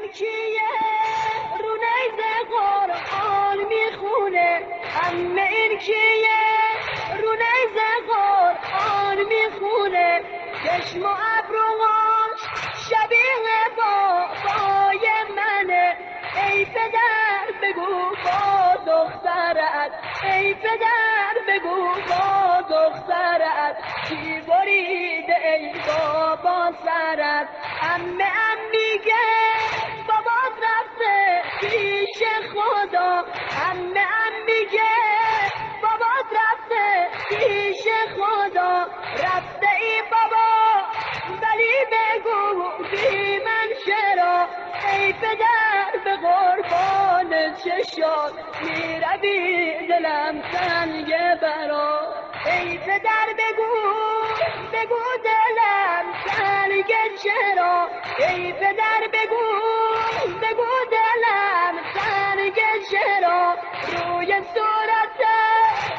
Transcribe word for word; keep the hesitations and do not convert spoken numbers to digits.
کیه رو نیزه قرآن میخونه همه این کیه رو نیزه قرآن میخونه چشم و ابروهاش شبیه بابای منه ای پدر بگو با دخترت ای پدر بگو با دخترت چی بریده ای بابا سرت عمه ام میگه بابات رفته پیش خدا عمه ام میگه بابات رفته پیش خدا رفته ای بابا ولی بگو بی من چرا ای پدر به قربان چشات میروی دلم تنگ برا ای پدر بگو بگو دلم تنگ چرا ای پدر بگو